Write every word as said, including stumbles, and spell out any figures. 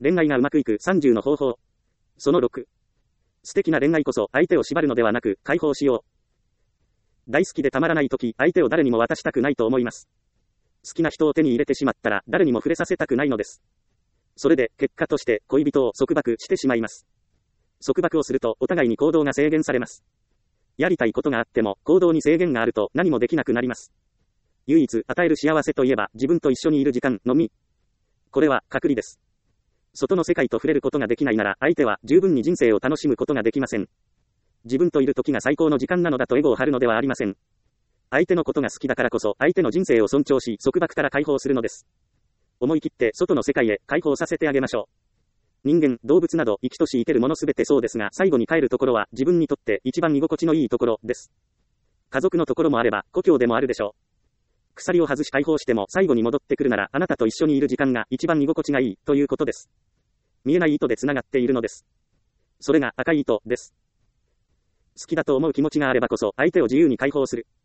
恋愛がうまくいくさんじゅうの方法。そのろく。素敵な恋愛こそ相手を縛るのではなく解放しよう。大好きでたまらないとき、相手を誰にも渡したくないと思います。好きな人を手に入れてしまったら誰にも触れさせたくないのです。それで結果として恋人を束縛してしまいます。束縛をするとお互いに行動が制限されます。やりたいことがあっても行動に制限があると何もできなくなります。唯一与える幸せといえば自分と一緒にいる時間のみ。これは隔離です。外の世界と触れることができないなら相手は十分に人生を楽しむことができません。自分といる時が最高の時間なのだとエゴを張るのではありません。相手のことが好きだからこそ相手の人生を尊重し束縛から解放するのです。思い切って外の世界へ解放させてあげましょう。人間、動物など生きとし生けるものすべてそうですが、最後に帰るところは自分にとって一番居心地のいいところです。家族のところもあれば故郷でもあるでしょう。鎖を外し解放しても最後に戻ってくるならあなたと一緒にいる時間が一番居心地がいいということです。見えない糸でつながっているのです。それが赤い糸です。好きだと思う気持ちがあればこそ相手を自由に解放する。